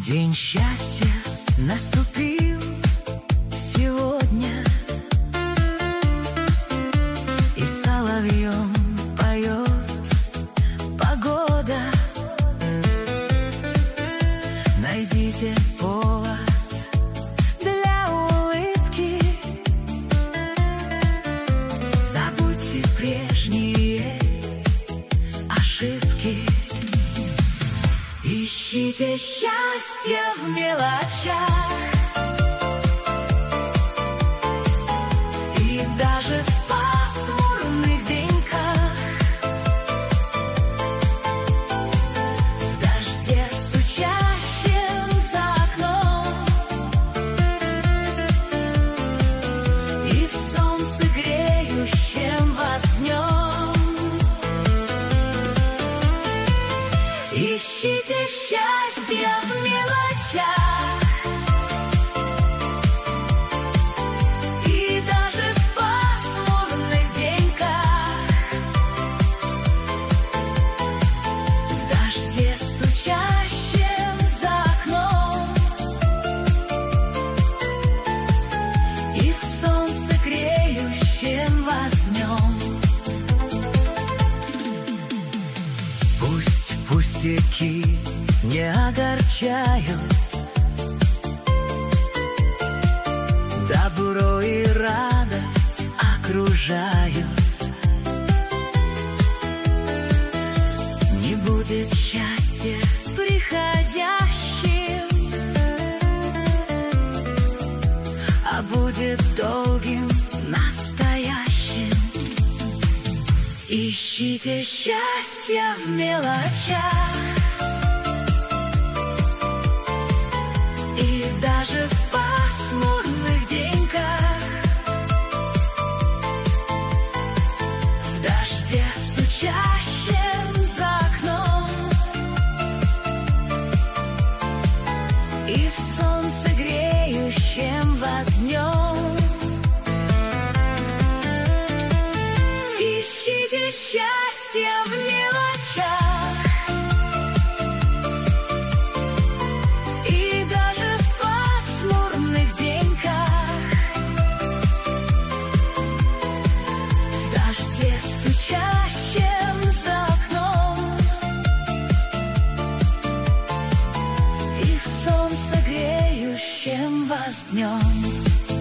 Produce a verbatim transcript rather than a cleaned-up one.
День счастья наступил сегодня, и соловьем поет погода. Найдите повод для улыбки, забудьте прежние ошибки. Ищите счастье в мелочах, и даже в пасмурных деньках, в дожде, стучащем за окном, и в солнце, греющем вас днем. Ищите счастье в мелочах, и даже в пасмурных деньках, в дожде, стучащем за окном, и в солнце, греющем вас днем. Пусть пустяки не огорчают, добро и радость окружают. Не будет счастья приходящим, а будет долгим, настоящим. Ищите счастье в мелочах, и даже в пасмурных деньках, в дожде, стучащем за окном, и в солнце, греющем вас днем. Ищите счастье в мелочах, и даже в пасмурных деньках, в дожде, стучащем за окном, и в солнце, греющем вас днем.